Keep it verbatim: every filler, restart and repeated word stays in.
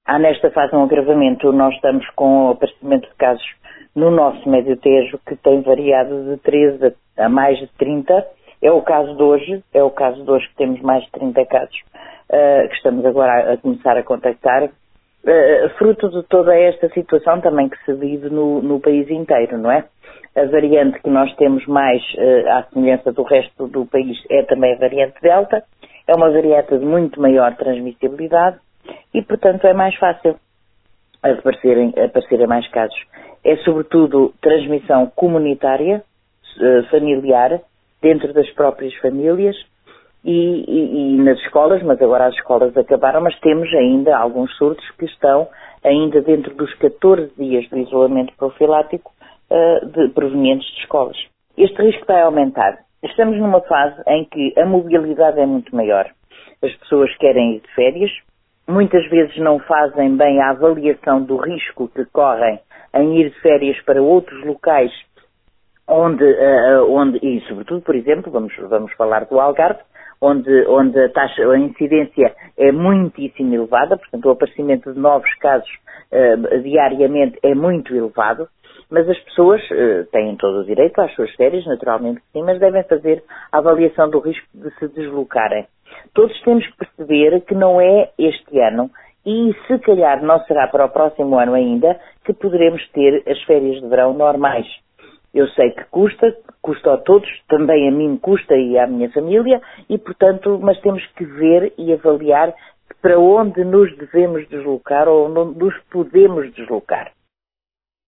Há nesta fase um agravamento. Nós estamos com o aparecimento de casos no nosso Médio Tejo que tem variado de treze a mais de trinta. É o caso de hoje, é o caso de hoje que temos mais de trinta casos uh, que estamos agora a, a começar a contactar, uh, fruto de toda esta situação também que se vive no, no país inteiro, não é? A variante que nós temos mais uh, à semelhança do resto do país é também a variante Delta, é uma variante de muito maior transmissibilidade e, portanto, é mais fácil aparecerem, aparecerem mais casos. É, sobretudo, transmissão comunitária, uh, familiar, dentro das próprias famílias e, e, e nas escolas, mas agora as escolas acabaram, mas temos ainda alguns surtos que estão ainda dentro dos catorze dias do isolamento profilático uh, de, provenientes de escolas. Este risco vai aumentar. Estamos numa fase em que a mobilidade é muito maior. As pessoas querem ir de férias, muitas vezes não fazem bem a avaliação do risco que correm em ir de férias para outros locais onde, uh, onde e sobretudo, por exemplo, vamos, vamos falar do Algarve, onde, onde a taxa, a incidência é muitíssimo elevada, portanto o aparecimento de novos casos uh, diariamente é muito elevado, mas as pessoas uh, têm todo o direito às suas férias, naturalmente que sim, mas devem fazer a avaliação do risco de se deslocarem. Todos temos que perceber que não é este ano e se calhar não será para o próximo ano ainda que poderemos ter as férias de verão normais. Eu sei que custa, custa a todos, também a mim custa e à minha família, e portanto, mas temos que ver e avaliar para onde nos devemos deslocar ou onde nos podemos deslocar.